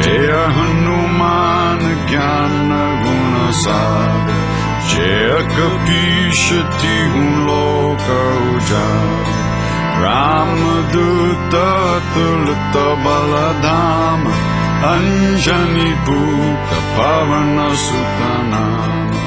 जय हनुमान ज्ञान गुण सागर जय कपीश तिहुँ लोक उजागर रामदूत अतुलित बलधाम अंजनी पुत्र पवन सुत नाम